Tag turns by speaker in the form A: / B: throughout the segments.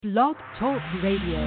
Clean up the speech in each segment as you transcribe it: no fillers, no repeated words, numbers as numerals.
A: Blog Talk Radio.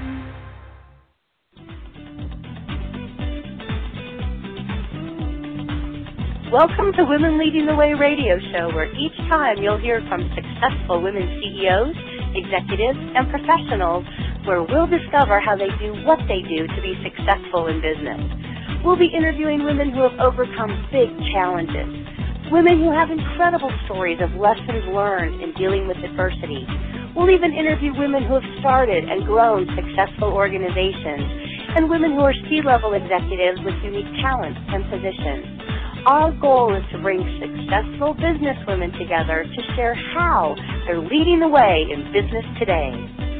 B: Welcome to Women Leading the Way radio show, where each time you'll hear from successful women CEOs, executives, and professionals, where we'll discover how they do what they do to be successful in business. We'll be interviewing women who have overcome big challenges, women who have incredible stories of lessons learned in dealing with adversity. We'll even interview women who have started and grown successful organizations, and women who are C-level executives with unique talents and positions. Our goal is to bring successful businesswomen together to share how they're leading the way in business today.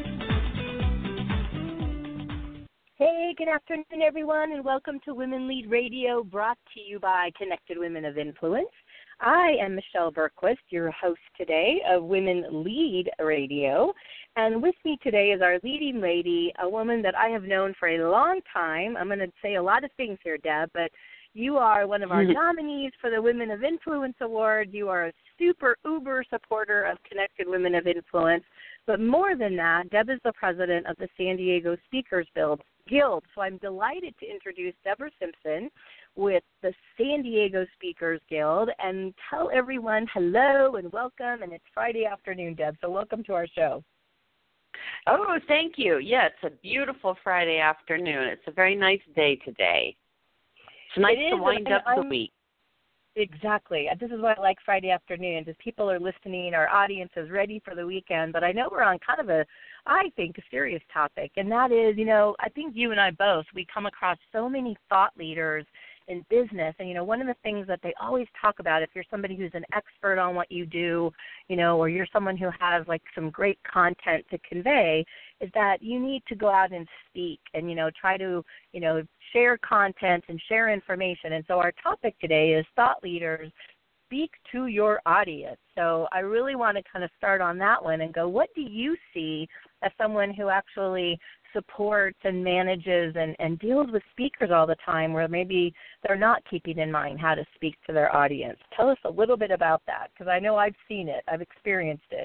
B: Hey, good afternoon, everyone, and welcome to Women Lead Radio, brought to you by Connected Women of Influence. I am Michelle Bergquist, your host today of Women Lead Radio, and with me today is our leading lady, a woman that I have known for a long time. I'm going to say a lot of things here, Deb, but you are one of our nominees for the Women of Influence Award. You are a super uber supporter of Connected Women of Influence. But more than that, Deb is the president of the San Diego Speakers Guild. So I'm delighted to introduce Deborah Simpson with the San Diego Speakers Guild and tell everyone hello and welcome. And it's Friday afternoon, Deb, so welcome to our show.
C: Oh, thank you. Yeah, it's a beautiful Friday afternoon. It's a very nice day today. It's nice to wind up the week.
B: Exactly. This is why I like Friday afternoons, is people are listening, our audience is ready for the weekend, but I know we're on kind of a serious topic, and that is, I think you and I both, we come across so many thought leaders in business, and, one of the things that they always talk about, if you're somebody who's an expert on what you do, or you're someone who has, some great content to convey, is that you need to go out and speak and, try to, share content and share information. And so our topic today is thought leaders speak to your audience. So I really want to kind of start on that one and go, what do you see as someone who actually supports and manages and deals with speakers all the time where maybe they're not keeping in mind how to speak to their audience? Tell us a little bit about that, because I know I've seen it. I've experienced it.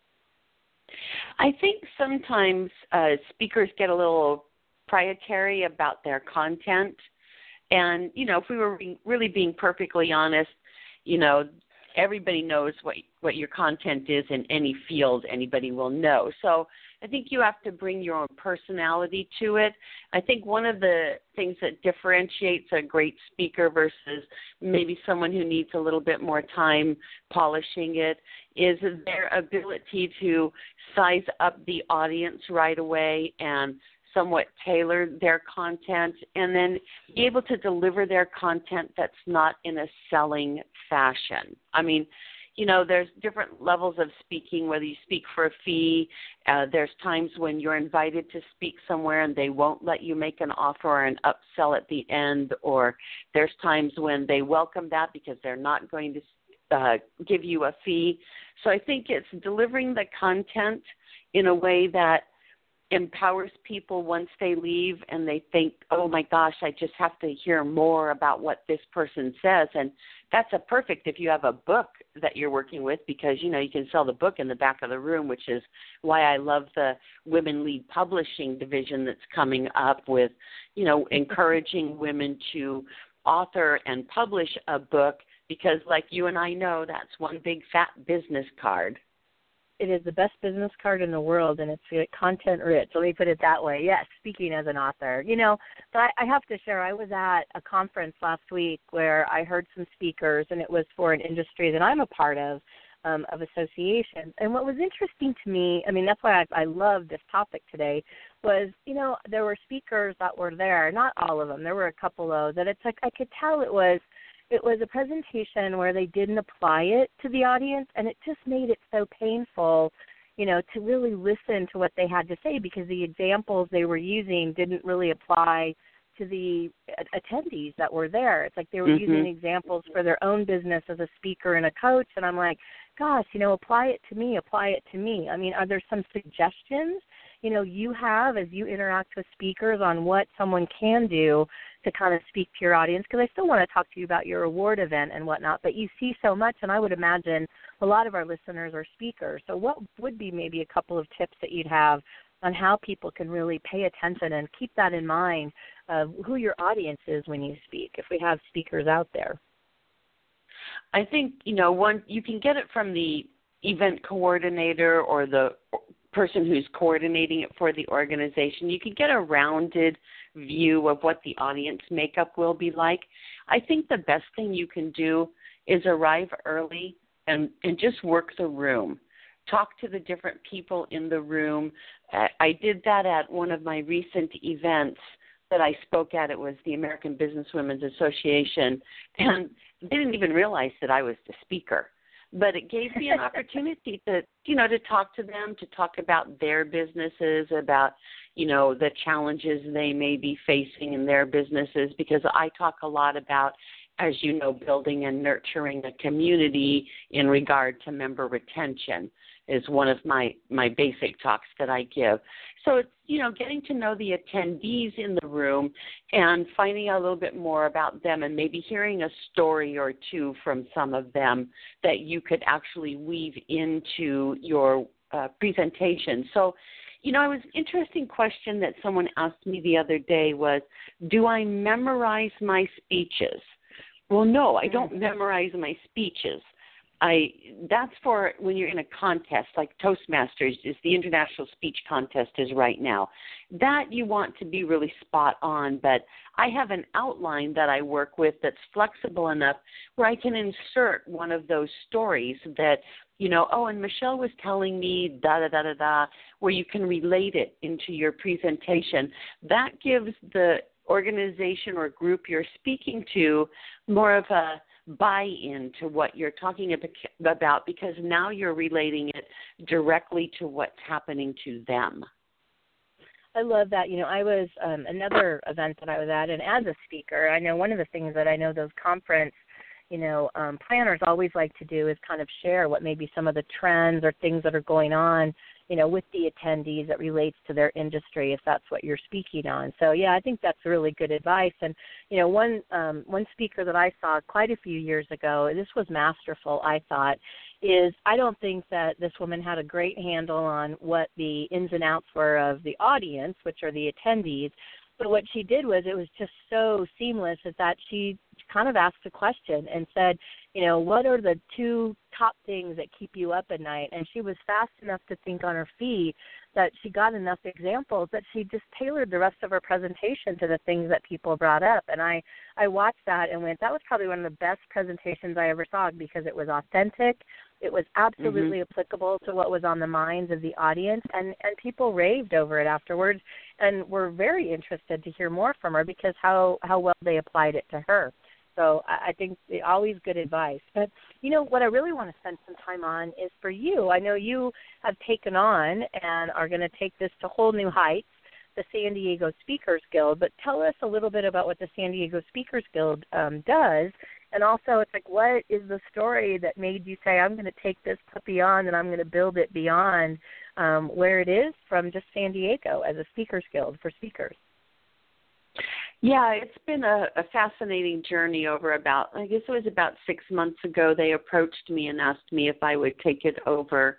C: I think sometimes speakers get a little proprietary about their content. And, if we were really being perfectly honest, everybody knows what your content is in any field. Anybody will know. So I think you have to bring your own personality to it. I think one of the things that differentiates a great speaker versus maybe someone who needs a little bit more time polishing it is their ability to size up the audience right away and somewhat tailor their content, and then be able to deliver their content that's not in a selling fashion. I mean, there's different levels of speaking, whether you speak for a fee. There's times when you're invited to speak somewhere and they won't let you make an offer or an upsell at the end, or there's times when they welcome that because they're not going to give you a fee. So I think it's delivering the content in a way that empowers people once they leave and they think, oh my gosh, I just have to hear more about what this person says. And that's a perfect if you have a book that you're working with, because, you can sell the book in the back of the room, which is why I love the Women Lead Publishing division that's coming up with, encouraging women to author and publish a book, because like you and I know, that's one big fat business card.
B: It is the best business card in the world, and it's content rich. Let me put it that way. Yes, speaking as an author. But I have to share, I was at a conference last week where I heard some speakers, and it was for an industry that I'm a part of association. And what was interesting to me, that's why I love this topic today, was, there were speakers that were there, not all of them. There were a couple, though, that it's like I could tell it was a presentation where they didn't apply it to the audience, and it just made it so painful, to really listen to what they had to say, because the examples they were using didn't really apply to the attendees that were there. It's like they were using examples for their own business as a speaker and a coach, and I'm like, gosh, apply it to me. I mean, are there some suggestions, you have as you interact with speakers on what someone can do to kind of speak to your audience, because I still want to talk to you about your award event and whatnot, but you see so much, and I would imagine a lot of our listeners are speakers. So what would be maybe a couple of tips that you'd have on how people can really pay attention and keep that in mind of who your audience is when you speak, if we have speakers out there?
C: I think, one, you can get it from the event coordinator or the person who's coordinating it for the organization. You can get a rounded view of what the audience makeup will be like. I think the best thing you can do is arrive early and just work the room. Talk to the different people in the room. I did that at one of my recent events that I spoke at. It was the American Businesswomen's Association, and they didn't even realize that I was the speaker. But it gave me an opportunity to talk to them, to talk about their businesses, about, the challenges they may be facing in their businesses, because I talk a lot about, as you know, building and nurturing a community in regard to member retention is one of my basic talks that I give. So it's, getting to know the attendees in the room and finding out a little bit more about them and maybe hearing a story or two from some of them that you could actually weave into your presentation. So, it was an interesting question that someone asked me the other day was, do I memorize my speeches? Well, no, I don't memorize my speeches. That's for when you're in a contest, like Toastmasters is the international speech contest is right now. That you want to be really spot on, but I have an outline that I work with that's flexible enough where I can insert one of those stories that, and Michelle was telling me da-da-da-da-da, where you can relate it into your presentation. That gives the organization or group you're speaking to more of a buy-in to what you're talking about, because now you're relating it directly to what's happening to them.
B: I love that. I was another event that I was at, and as a speaker, I know one of the things that I know those conference planners always like to do is kind of share what maybe some of the trends or things that are going on, with the attendees that relates to their industry, if that's what you're speaking on. So, yeah, I think that's really good advice. And, one speaker that I saw quite a few years ago, this was masterful, I thought, is I don't think that this woman had a great handle on what the ins and outs were of the audience, which are the attendees. But what she did was it was just so seamless is that she kind of asked a question and said, what are the two top things that keep you up at night? And she was fast enough to think on her feet that she got enough examples that she just tailored the rest of her presentation to the things that people brought up. And I watched that and went, that was probably one of the best presentations I ever saw, because it was authentic. It was absolutely applicable to what was on the minds of the audience, and people raved over it afterwards and were very interested to hear more from her because how well they applied it to her. So I think always good advice. But, what I really want to spend some time on is for you. I know you have taken on and are going to take this to whole new heights, the San Diego Speakers Guild. But tell us a little bit about what the San Diego Speakers Guild does. And also, it's like, what is the story that made you say, I'm going to take this puppy on and I'm going to build it beyond where it is from just San Diego as a Speakers Guild for speakers?
C: Yeah, it's been a fascinating journey over about 6 months ago. They approached me and asked me if I would take it over.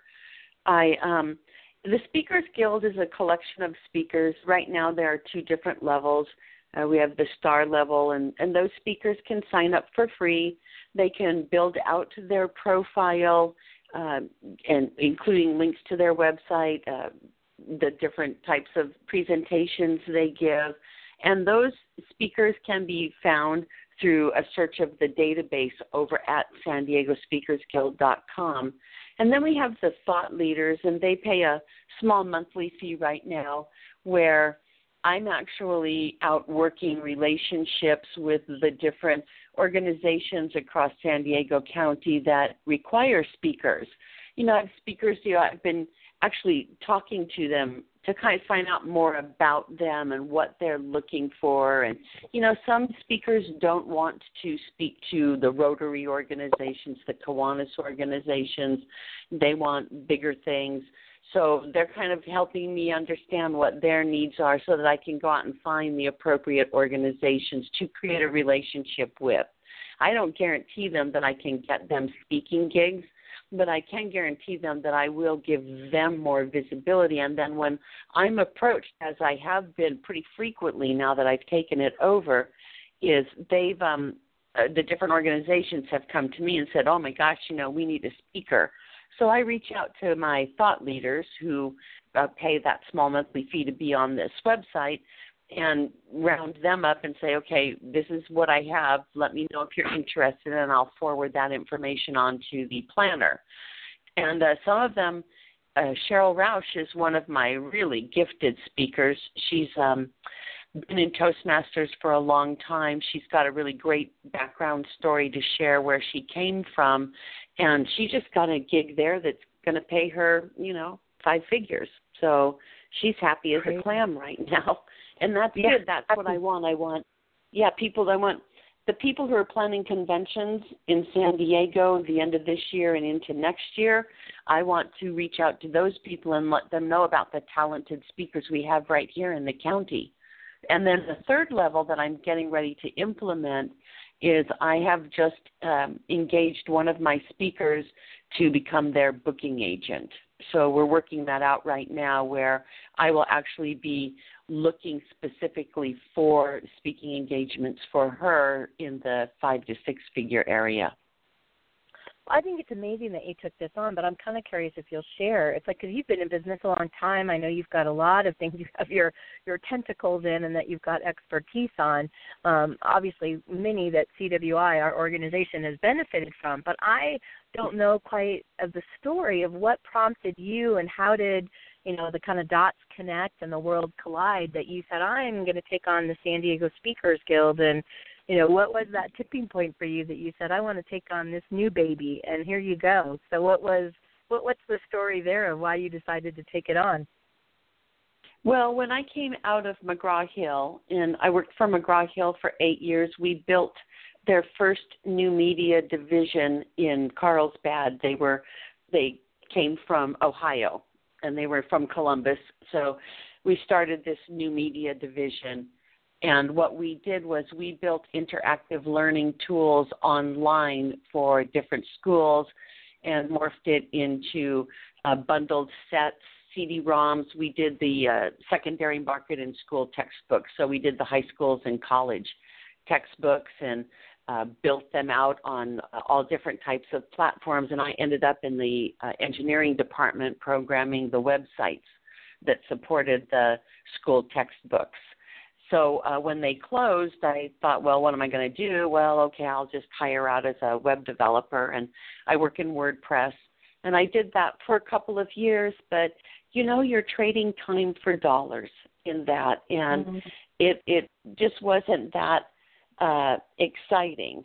C: The Speakers Guild is a collection of speakers. Right now there are two different levels. We have the star level, and those speakers can sign up for free. They can build out their profile, and including links to their website, the different types of presentations they give. And those speakers can be found through a search of the database over at SanDiegoSpeakersGuild.com. And then we have the thought leaders, and they pay a small monthly fee right now, where I'm actually out working relationships with the different organizations across San Diego County that require speakers. I have speakers, I've been actually talking to them to kind of find out more about them and what they're looking for. And, some speakers don't want to speak to the Rotary organizations, the Kiwanis organizations. They want bigger things. So they're kind of helping me understand what their needs are so that I can go out and find the appropriate organizations to create a relationship with. I don't guarantee them that I can get them speaking gigs, but I can guarantee them that I will give them more visibility. And then when I'm approached, as I have been pretty frequently now that I've taken it over, is they've the different organizations have come to me and said, oh, my gosh, we need a speaker. So I reach out to my thought leaders who pay that small monthly fee to be on this website and round them up and say, okay, this is what I have. Let me know if you're interested, and I'll forward that information on to the planner. And some of them, Cheryl Rausch is one of my really gifted speakers. She's been in Toastmasters for a long time. She's got a really great background story to share where she came from, and she just got a gig there that's going to pay her, 5 figures. So she's happy as a clam right now. And that's good. That's what I want. I want the people who are planning conventions in San Diego the end of this year and into next year. I want to reach out to those people and let them know about the talented speakers we have right here in the county. And then the third level that I'm getting ready to implement is I have just engaged one of my speakers to become their booking agent. So we're working that out right now, where I will actually be looking specifically for speaking engagements for her in the 5 to 6 figure area.
B: I think it's amazing that you took this on, but I'm kind of curious if you'll share. It's like, because you've been in business a long time, I know you've got a lot of things you have your tentacles in and that you've got expertise on. Obviously, many that CWI, our organization, has benefited from, but I don't know quite of the story of what prompted you and how did, the kind of dots connect and the world collide that you said, I'm going to take on the San Diego Speakers Guild. And what was that tipping point for you that you said, I want to take on this new baby, and here you go? So what's the story there of why you decided to take it on?
C: Well, when I came out of McGraw-Hill, and I worked for McGraw-Hill for 8 years, we built their first new media division in Carlsbad. They came from Ohio, and they were from Columbus. So we started this new media division. And what we did was we built interactive learning tools online for different schools and morphed it into bundled sets, CD-ROMs. We did the secondary market and school textbooks. So we did the high schools and college textbooks and built them out on all different types of platforms. And I ended up in the engineering department programming the websites that supported the school textbooks. So when they closed, I thought, well, what am I going to do? Well, okay, I'll just hire out as a web developer, and I work in WordPress. And I did that for a couple of years, but, you're trading time for dollars in that, and it just wasn't that exciting.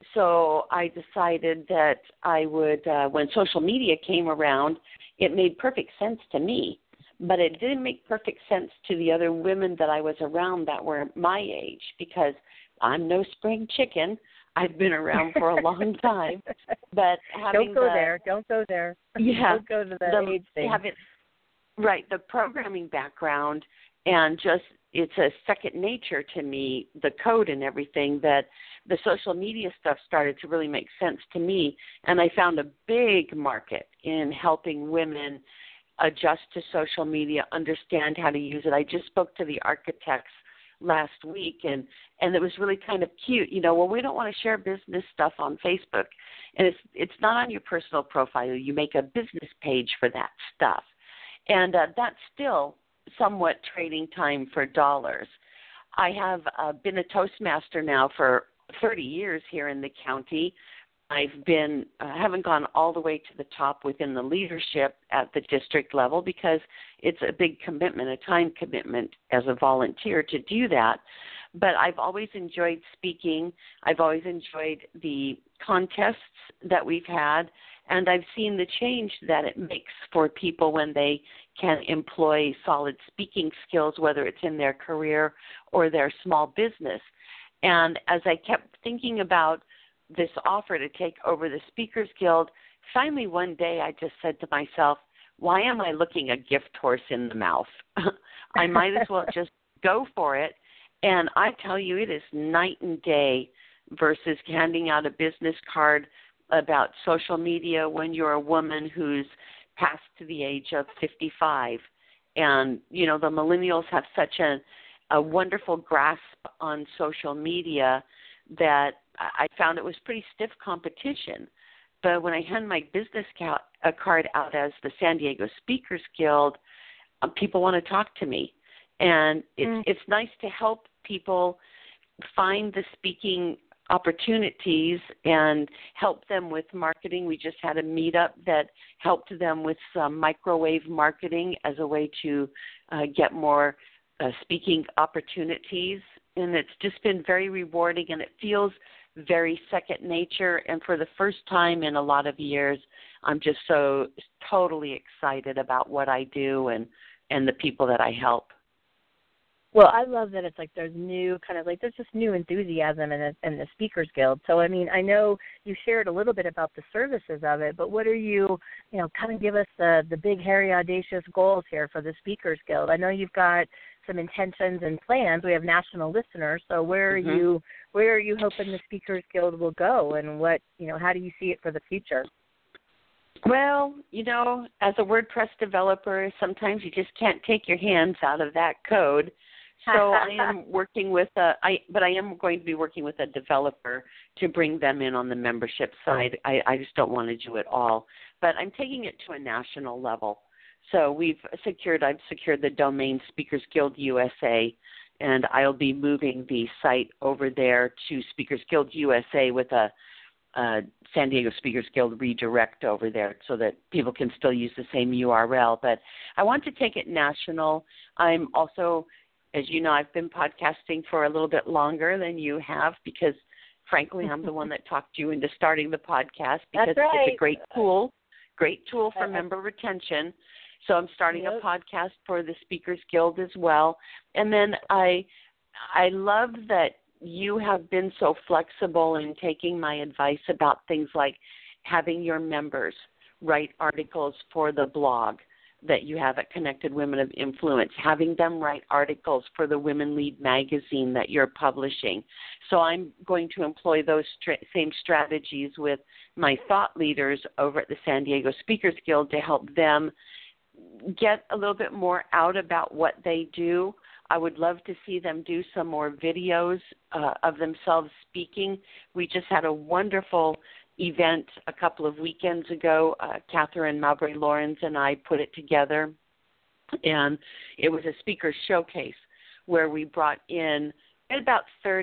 C: So I decided that I would, when social media came around, it made perfect sense to me. But it didn't make perfect sense to the other women that I was around that were my age, because I'm no spring chicken. I've been around for a long time. But having
B: Don't go there.
C: Yeah.
B: Don't go to that age thing.
C: Right, the programming background, and just it's a second nature to me, the code and everything, that the social media stuff started to really make sense to me. And I found a big market in helping women adjust to social media, understand how to use it. I just spoke to the architects last week, and it was really kind of cute. We don't want to share business stuff on Facebook, and it's not on your personal profile. You make a business page for that stuff, and that's still somewhat trading time for dollars. I have been a Toastmaster now for 30 years here in the county. I've been haven't gone all the way to the top within the leadership at the district level, because it's a big commitment, a time commitment as a volunteer to do that. But I've always enjoyed speaking. I've always enjoyed the contests that we've had, and I've seen the change that it makes for people when they can employ solid speaking skills, whether it's in their career or their small business. And as I kept thinking about this offer to take over the Speakers Guild, finally one day I just said to myself, why am I looking a gift horse in the mouth? I might as well just go for it. And I tell you, it is night and day versus handing out a business card about social media when you're a woman who's past the age of 55. And, you know, the millennials have such a wonderful grasp on social media that I found it was pretty stiff competition. But when I hand my business card out as the San Diego Speakers Guild, people want to talk to me. And it's nice to help people find the speaking opportunities and help them with marketing. We just had a meetup that helped them with some microwave marketing as a way to get more speaking opportunities. And it's just been very rewarding, and it feels very second nature. And for the first time in a lot of years, I'm just so totally excited about what I do and the people that I help.
B: Well, I love that it's like there's just new enthusiasm in the Speakers Guild. So, I mean, I know you shared a little bit about the services of it, but what are you kind of give us the big, hairy, audacious goals here for the Speakers Guild? I know you've got some intentions and plans. We have national listeners, so where are you hoping the Speakers Guild will go, and how do you see it for the future?
C: Well, as a WordPress developer, sometimes you just can't take your hands out of that code. So I am working with I am going to be working with a developer to bring them in on the membership side. I just don't want to do it all, but I'm taking it to a national level. So I've secured the domain Speakers Guild USA, and I'll be moving the site over there to Speakers Guild USA with a San Diego Speakers Guild redirect over there so that people can still use the same URL. But I want to take it national. I'm also, as you know, I've been podcasting for a little bit longer than you have because, frankly, I'm the one that talked you into starting the podcast because
B: That's right.
C: It's a great tool for member retention. So I'm starting a podcast for the Speakers Guild as well. And then I love that you have been so flexible in taking my advice about things like having your members write articles for the blog that you have at Connected Women of Influence, having them write articles for the Women Lead magazine that you're publishing. So I'm going to employ those same strategies with my thought leaders over at the San Diego Speakers Guild to help them get a little bit more out about what they do. I would love to see them do some more videos of themselves speaking. We just had a wonderful event a couple of weekends ago. Catherine Mowbray-Lawrence and I put it together, and it was a speaker showcase where we brought in about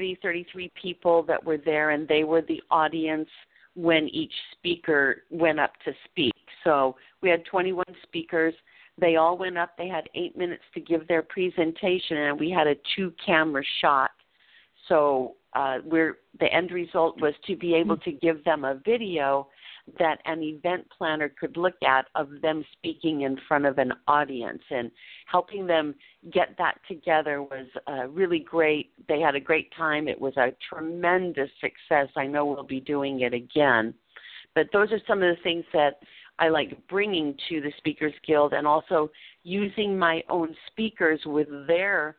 C: 33 people that were there, and they were the audience when each speaker went up to speak. So we had 21 speakers. They all went up. They had 8 minutes to give their presentation, and we had a 2-camera shot. So the end result was to be able to give them a video that an event planner could look at of them speaking in front of an audience, and helping them get that together was really great. They had a great time. It was a tremendous success. I know we'll be doing it again. But those are some of the things that I like bringing to the Speakers Guild, and also using my own speakers with their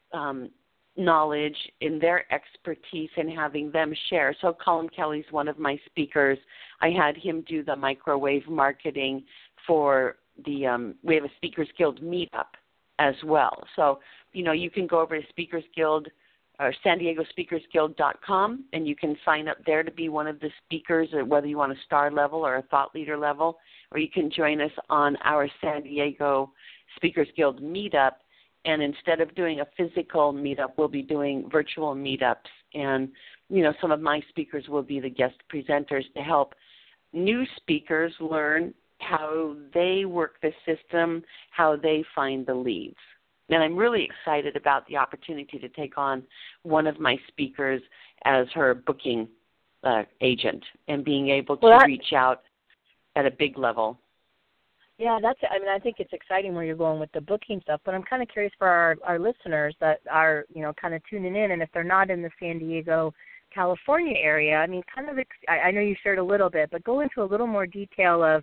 C: knowledge and their expertise and having them share. So Colin Kelly's one of my speakers. I had him do the microwave marketing for the we have a Speakers Guild meetup as well. So, you can go over to Speakers Guild or San Diego Speakers Guild.com, and you can sign up there to be one of the speakers, whether you want a star level or a thought leader level, or you can join us on our San Diego Speakers Guild meetup. And instead of doing a physical meetup, we'll be doing virtual meetups. And, some of my speakers will be the guest presenters to help new speakers learn how they work the system, how they find the leads. And I'm really excited about the opportunity to take on one of my speakers as her booking agent and being able to reach out at a big level.
B: Yeah, I think it's exciting where you're going with the booking stuff, but I'm kind of curious for our listeners that are, kind of tuning in, and if they're not in the San Diego, California area, I mean, I know you shared a little bit, but go into a little more detail of,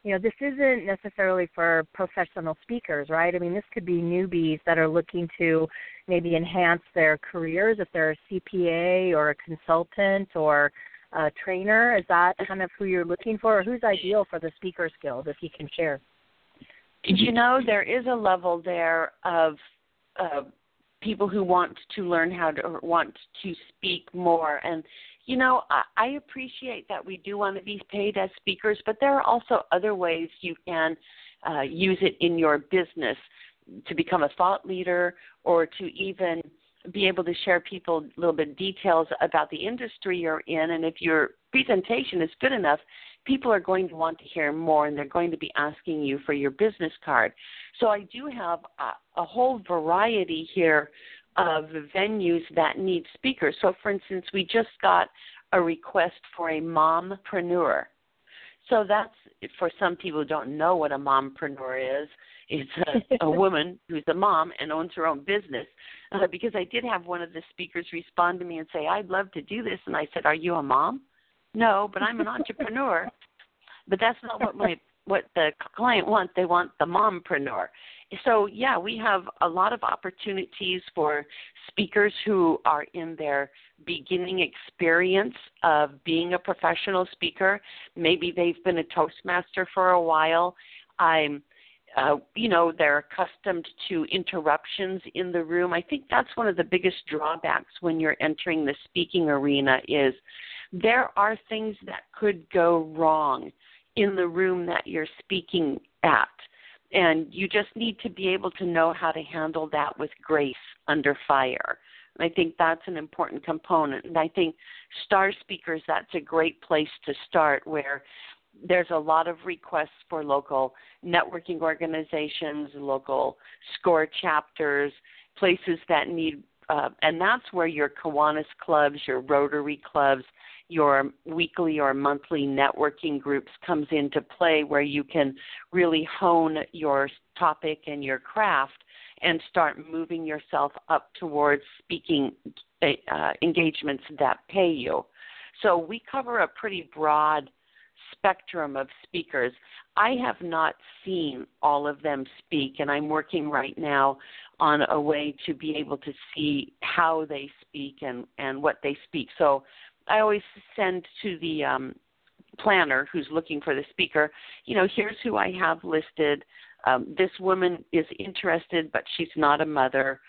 B: this isn't necessarily for professional speakers, right? I mean, this could be newbies that are looking to maybe enhance their careers if they're a CPA or a consultant or a trainer. Is that kind of who you're looking for, or who's ideal for the Speakers Guild, if you can share?
C: There is a level there of people who want to learn how to, or want to speak more. And, I appreciate that we do want to be paid as speakers, but there are also other ways you can use it in your business to become a thought leader, or to even be able to share people a little bit details about the industry you're in. And if your presentation is good enough, people are going to want to hear more, and they're going to be asking you for your business card. So I do have a whole variety here of venues that need speakers. So, for instance, we just got a request for a mompreneur. So that's, for some people who don't know what a mompreneur is, it's a woman who's a mom and owns her own business. Because I did have one of the speakers respond to me and say, I'd love to do this. And I said, are you a mom? No, but I'm an entrepreneur. But that's not what the client wants. They want the mompreneur. So, yeah, we have a lot of opportunities for speakers who are in their beginning experience of being a professional speaker. Maybe they've been a Toastmaster for a while. They're accustomed to interruptions in the room. I think that's one of the biggest drawbacks when you're entering the speaking arena is there are things that could go wrong in the room that you're speaking at. And you just need to be able to know how to handle that with grace under fire. And I think that's an important component. And I think Star Speakers, that's a great place to start, where there's a lot of requests for local networking organizations, local SCORE chapters, places that need, and that's where your Kiwanis clubs, your Rotary clubs, your weekly or monthly networking groups comes into play, where you can really hone your topic and your craft and start moving yourself up towards speaking engagements that pay you. So we cover a pretty broad spectrum of speakers. I have not seen all of them speak, and I'm working right now on a way to be able to see how they speak and what they speak. So I always send to the planner who's looking for the speaker, here's who I have listed. This woman is interested, but she's not a mother,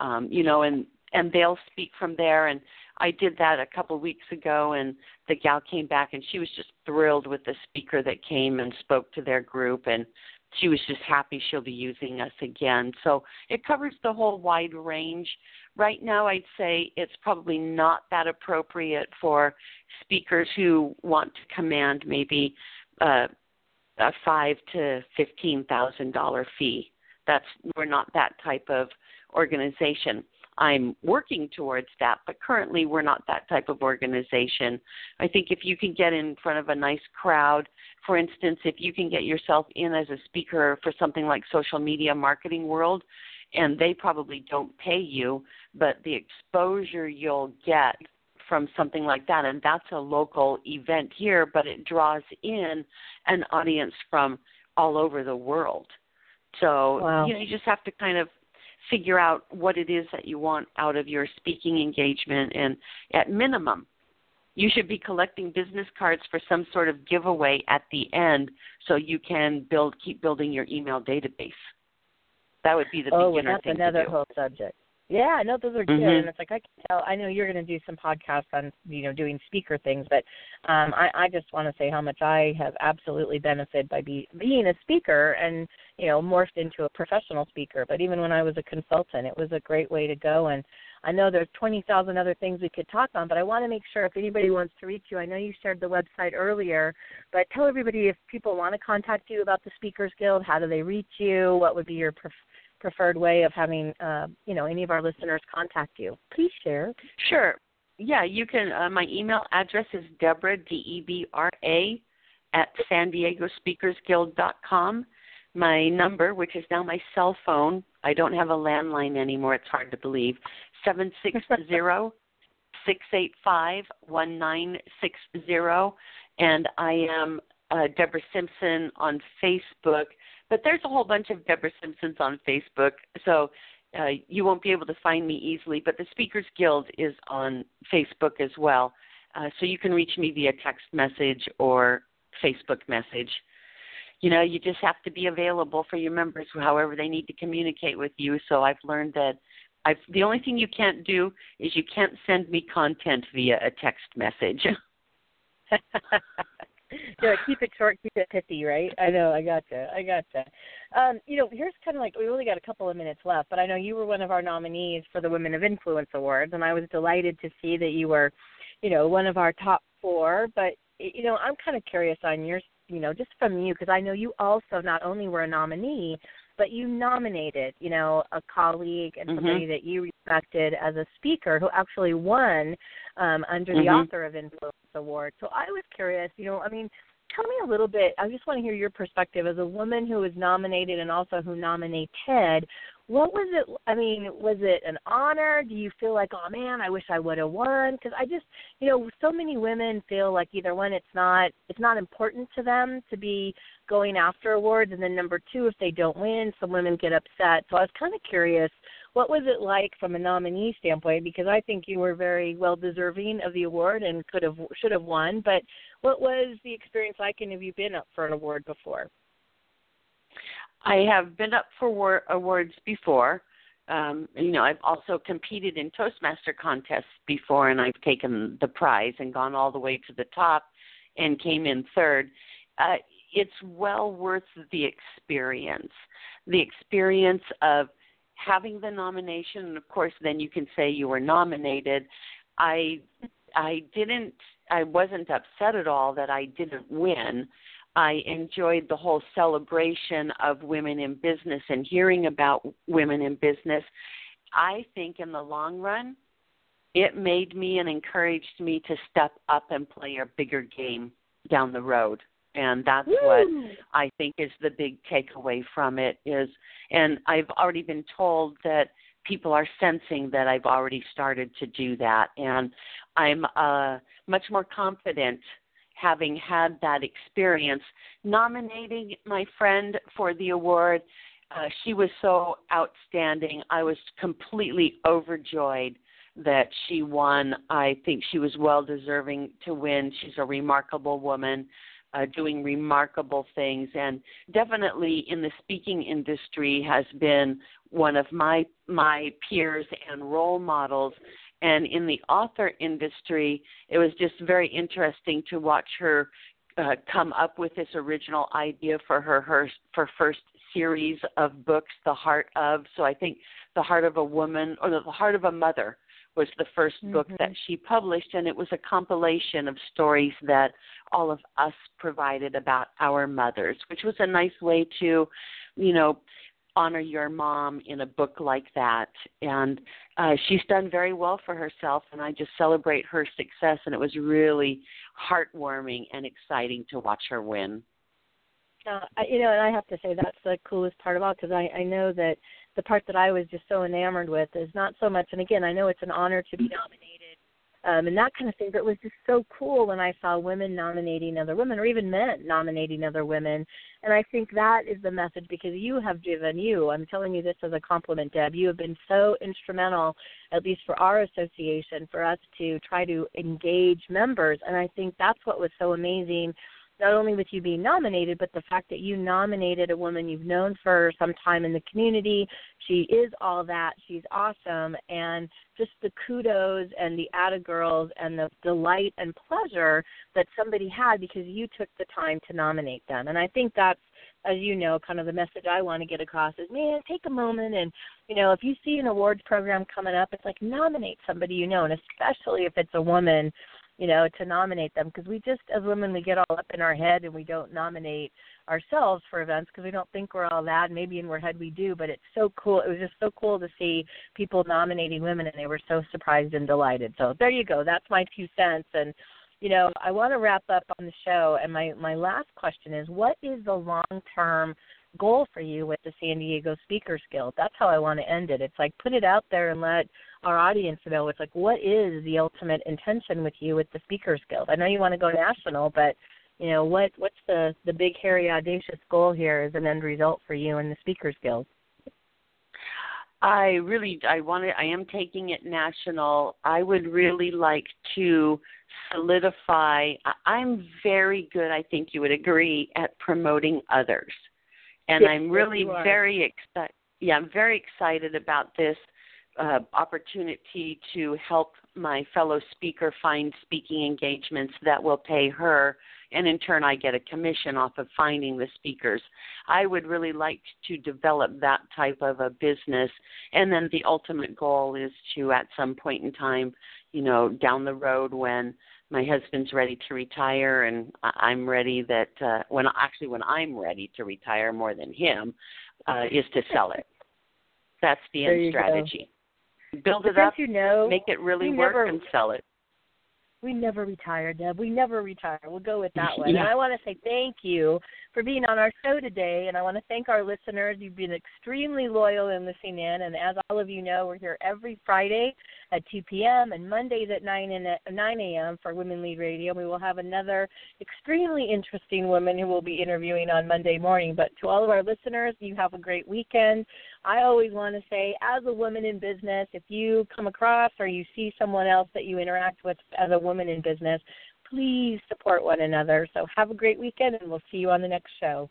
C: and they'll speak from there. And I did that a couple of weeks ago, and the gal came back, and she was just thrilled with the speaker that came and spoke to their group, and she was just happy she'll be using us again. So it covers the whole wide range. Right now, I'd say it's probably not that appropriate for speakers who want to command maybe a $5,000 to $15,000 fee. We're not that type of organization. I'm working towards that, but currently we're not that type of organization. I think if you can get in front of a nice crowd, for instance, if you can get yourself in as a speaker for something like Social Media Marketing World, and they probably don't pay you, but the exposure you'll get from something like that, and that's a local event here, but it draws in an audience from all over the world. So
B: wow.
C: You just have to kind of figure out what it is that you want out of your speaking engagement, and at minimum, you should be collecting business cards for some sort of giveaway at the end so you can keep building your email database. That would be the beginner thing to do.
B: Oh, that's another whole subject. Yeah, no, those are good. And it's like, I can tell, I know you're going to do some podcasts on, doing speaker things, but I just want to say how much I have absolutely benefited by being a speaker and, morphed into a professional speaker. But even when I was a consultant, it was a great way to go. And I know there's 20,000 other things we could talk on, but I want to make sure if anybody wants to reach you, I know you shared the website earlier, but tell everybody if people want to contact you about the Speakers Guild, how do they reach you? What would be your preferred way of having, any of our listeners contact you? Please share.
C: Sure. Yeah, you can. My email address is Debra, DEBRA, at SanDiegoSpeakersGuild.com. My number, which is now my cell phone, I don't have a landline anymore, it's hard to believe, 760-685-1960. And I am Deborah Simpson on Facebook, but there's a whole bunch of Deborah Simpsons on Facebook, so you won't be able to find me easily, but the Speakers Guild is on Facebook as well, so you can reach me via text message or Facebook message. You know, you just have to be available for your members however they need to communicate with you, so I've learned that the only thing you can't do is you can't send me content via a text message.
B: Yeah, keep it short, keep it pithy, right? I know, I gotcha. You know, here's kind of like, we only got a couple of minutes left, but I know you were one of our nominees for the Women of Influence Awards, and I was delighted to see that you were, you know, one of our top 4. But, you know, I'm kind of curious on your, you know, just from you, because I know you also not only were a nominee, but you nominated, you know, a colleague and somebody that you respected as a speaker who actually won under the Author of Influence Award. So I was curious, you know, I mean, tell me a little bit, I just want to hear your perspective as a woman who was nominated and also who nominated. What was it, I mean, was it an honor? Do you feel like, oh, man, I wish I would have won? Because I just, you know, so many women feel like either one, it's not important to them to be going after awards, and then number 2, if they don't win, some women get upset. So I was kind of curious, what was it like from a nominee standpoint? Because I think you were very well deserving of the award and should have won. But what was the experience like, and have you been up for an award before?
C: I have been up for awards before. You know, I've also competed in Toastmaster contests before, and I've taken the prize and gone all the way to the top and came in 3rd. It's well worth the experience of having the nomination, and of course then you can say you were nominated. I wasn't upset at all that I didn't win. I enjoyed the whole celebration of women in business and hearing about women in business. I think in the long run, it made me and encouraged me to step up and play a bigger game down the road. And that's what I think is the big takeaway from it is, and I've already been told that people are sensing that I've already started to do that. And I'm much more confident having had that experience. Nominating my friend for the award, she was so outstanding. I was completely overjoyed that she won. I think she was well deserving to win. She's a remarkable woman, doing remarkable things, and definitely in the speaking industry has been one of my peers and role models. And in the author industry, it was just very interesting to watch her come up with this original idea for her first series of books, The Heart of. So I think The Heart of a Woman, or The Heart of a Mother, was the first book that she published, and it was a compilation of stories that all of us provided about our mothers, which was a nice way to, you know, honor your mom in a book like that. And she's done very well for herself, and I just celebrate her success, and it was really heartwarming and exciting to watch her win.
B: You know, and I have to say that's the coolest part of all, because I know that the part that I was just so enamored with is not so much, and again, I know it's an honor to be nominated and that kind of thing, but it was just so cool when I saw women nominating other women, or even men nominating other women. And I think that is the message, because I'm telling you this as a compliment, Deb, you have been so instrumental, at least for our association, for us to try to engage members. And I think that's what was so amazing, not only with you being nominated, but the fact that you nominated a woman you've known for some time in the community. She is all that. She's awesome. And just the kudos and the atta girls and the delight and pleasure that somebody had because you took the time to nominate them. And I think that's, as you know, kind of the message I want to get across is, man, take a moment and, you know, if you see an awards program coming up, it's like nominate somebody you know, and especially if it's a woman, you know, to nominate them, because we just, as women, we get all up in our head and we don't nominate ourselves for events because we don't think we're all that. Maybe in our head we do, but it's so cool. It was just so cool to see people nominating women, and they were so surprised and delighted. So there you go. That's my 2 cents. And, you know, I want to wrap up on the show, and my last question is, what is the long-term goal for you with the San Diego Speakers Guild? That's how I want to end it. It's like, put it out there and let our audience know. It's like, what is the ultimate intention with you with the Speakers Guild? I know you want to go national, but, You know, what's the big, hairy, audacious goal here as an end result for you and the Speakers Guild?
C: I am taking it national. I would really like to solidify. I'm very good, I think you would agree, at promoting others. And
B: yes,
C: I'm really very excited. Yeah, I'm very excited about this opportunity to help my fellow speaker find speaking engagements that will pay her, and in turn I get a commission off of finding the speakers. I would really like to develop that type of a business, and then the ultimate goal is to, at some point in time, you know, down the road when my husband's ready to retire and I'm ready when I'm ready to retire more than him, is to sell it. That's the end strategy. Build it up, make it really work, and sell it.
B: We never retire, Deb. We never retire. We'll go with that one.
C: Yeah.
B: And I want to say thank you for being on our show today, and I want to thank our listeners. You've been extremely loyal in listening in, and as all of you know, we're here every Friday at 2 p.m. and Mondays at 9 a.m. for Women Lead Radio. We will have another extremely interesting woman who will be interviewing on Monday morning. But to all of our listeners, you have a great weekend. I always want to say, as a woman in business, if you come across or you see someone else that you interact with as a woman in business, please support one another. So have a great weekend, and we'll see you on the next show.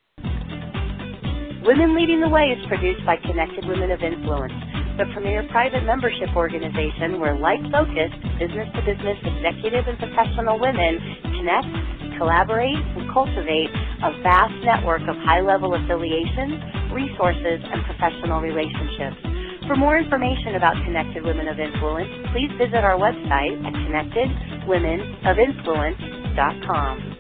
D: Women Leading the Way is produced by Connected Women of Influence, the premier private membership organization where like-focused, business-to-business executive and professional women connect, collaborate, and cultivate a vast network of high-level affiliations, resources, and professional relationships. For more information about Connected Women of Influence, please visit our website at connectedwomenofinfluence.com.